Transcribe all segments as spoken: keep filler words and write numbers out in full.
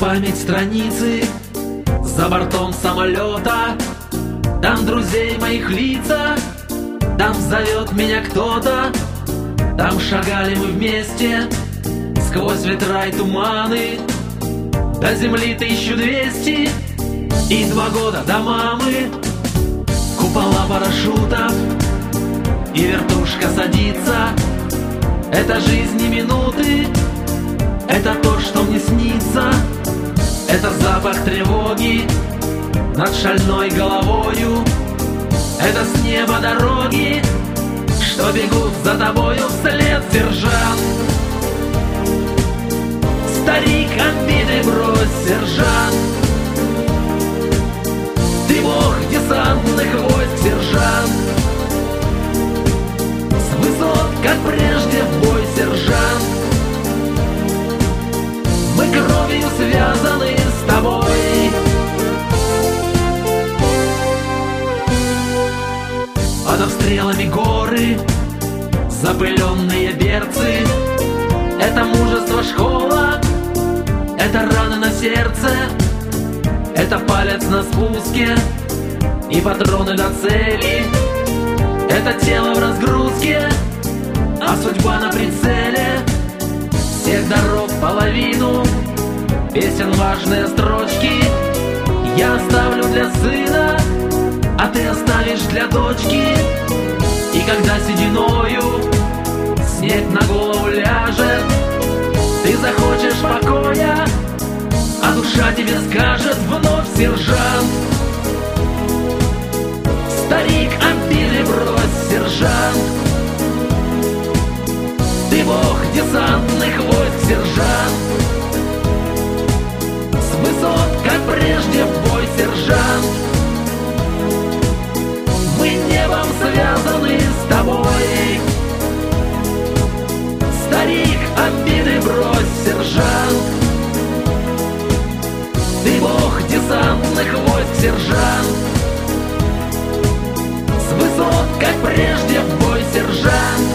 память страницы за бортом самолета. Там друзей моих лица, там зовет меня кто-то. Там шагали мы вместе сквозь ветра и туманы. До земли тысячу двести и два года до мамы. Купола парашютов и вертушка садится. Это жизнь не минуты, это то, что мне снится. Это запах тревоги над шальной головою. Это с неба дороги, что бегут за тобою вслед, сержант. Старик, обиды брось, сержант. Ты бог десантных войск, сержант. С высот, как прежде, в бой, сержант. Мы кровью связаны с тобой. Под обстрелами горы, запыленные берцы. Это мужество школа, это раны на сердце. Это палец на спуске и патроны до цели. Это тело в разгрузке, а судьба на прицеле. Всех дорог половину, песен важные строчки я оставлю для сына, а ты оставишь для дочки. И когда сединою снег на голову ляжет, ты захочешь покоя, а душа тебе скажет вновь, сержант. Старик, обиды брось, сержант. Ты бог десантных войск, сержант. С высот, как прежде, в бой, сержант. Мы небом связаны с тобой. Старик, обиды брось, сержант. Ты бог десантных войск, сержант. С высот, как прежде, в бой, сержант.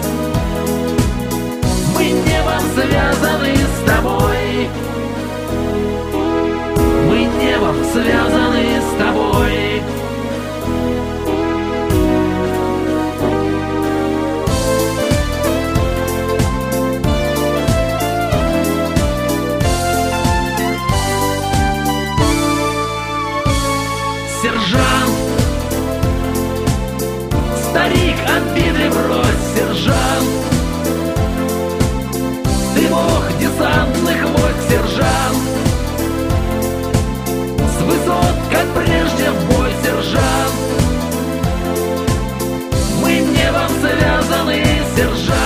Мы небом связаны с тобой. Мы небом связаны с тобой. Сержант, старик, обиды брось, сержант. Ты бог десантных войск, сержант. С высот, как прежде, в бой, сержант. Мы небом связаны, сержант.